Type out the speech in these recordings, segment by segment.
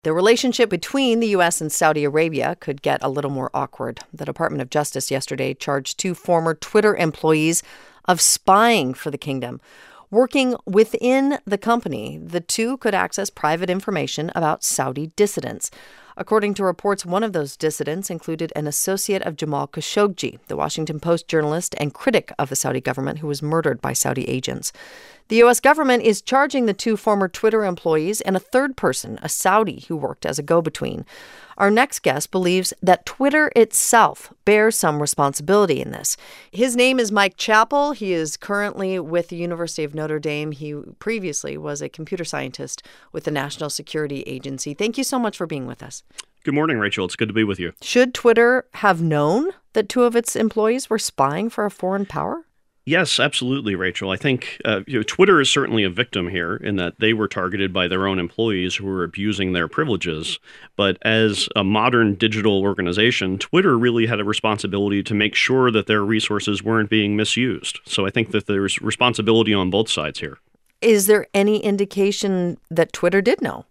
The relationship between the U.S. and Saudi Arabia could get a little more awkward. The Department of Justice yesterday charged 2 former Twitter employees of spying for the kingdom. Working within the company, the 2 could access private information about Saudi dissidents. According to reports, one of those dissidents included an associate of Jamal Khashoggi, the Washington Post journalist and critic of the Saudi government who was murdered by Saudi agents. The U.S. government is charging the 2 former Twitter employees and a third person, a Saudi, who worked as a go-between. Our next guest believes that Twitter itself bears some responsibility in this. His name is Mike Chappell. He is currently with the University of Notre Dame. He previously was a computer scientist with the National Security Agency. Thank you so much for being with us. Good morning, Rachel. It's good to be with you. Should Twitter have known that 2 of its employees were spying for a foreign power? Yes, absolutely, Rachel. I think Twitter is certainly a victim here in that they were targeted by their own employees who were abusing their privileges. But as a modern digital organization, Twitter really had a responsibility to make sure that their resources weren't being misused. So I think that there's responsibility on both sides here. Is there any indication that Twitter did know?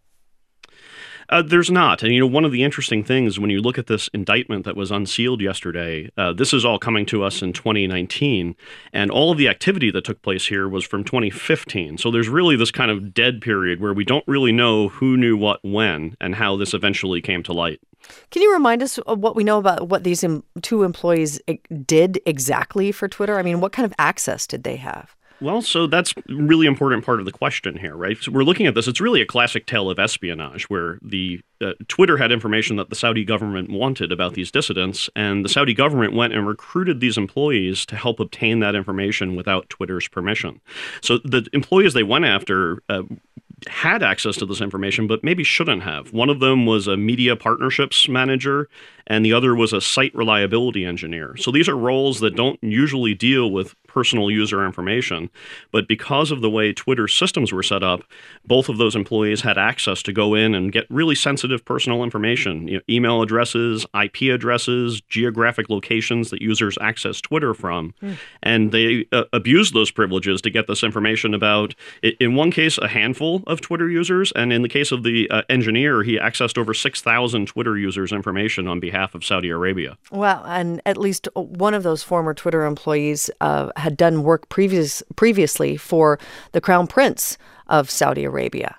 There's not. And, one of the interesting things when you look at this indictment that was unsealed yesterday, this is all coming to us in 2019. And all of the activity that took place here was from 2015. So there's really this kind of dead period where we don't really know who knew what when and how this eventually came to light. Can you remind us of what we know about what these 2 employees did exactly for Twitter? I mean, what kind of access did they have? Well, so that's a really important part of the question here, right? So we're looking at this. It's really a classic tale of espionage where the Twitter had information that the Saudi government wanted about these dissidents, and the Saudi government went and recruited these employees to help obtain that information without Twitter's permission. So the employees they went after had access to this information, but maybe shouldn't have. One of them was a media partnerships manager, and the other was a site reliability engineer. So these are roles that don't usually deal with personal user information. But because of the way Twitter systems were set up, both of those employees had access to go in and get really sensitive personal information, email addresses, IP addresses, geographic locations that users access Twitter from. And they abused those privileges to get this information about, in one case, a handful of Twitter users. And in the case of the engineer, he accessed over 6,000 Twitter users' information on behalf of Saudi Arabia. Well, and at least one of those former Twitter employees had done work previously for the Crown Prince of Saudi Arabia.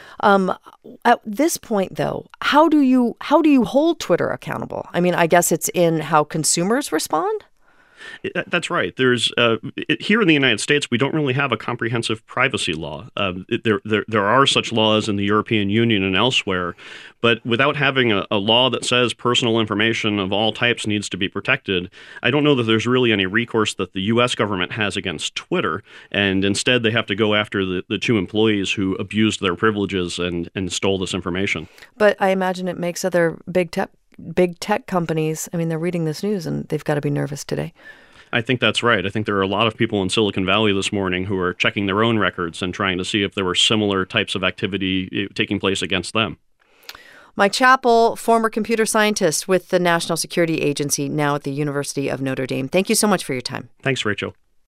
At this point, though, how do you hold Twitter accountable? I mean, I guess it's in how consumers respond? That's right. There's here in the United States, we don't really have a comprehensive privacy law. There are such laws in the European Union and elsewhere, but without having a law that says personal information of all types needs to be protected, I don't know that there's really any recourse that the U.S. government has against Twitter, and instead they have to go after the 2 employees who abused their privileges and stole this information. But I imagine it makes other big tech companies, I mean, they're reading this news and they've got to be nervous today. I think that's right. I think there are a lot of people in Silicon Valley this morning who are checking their own records and trying to see if there were similar types of activity taking place against them. Mike Chappell, former computer scientist with the National Security Agency, now at the University of Notre Dame. Thank you so much for your time. Thanks, Rachel.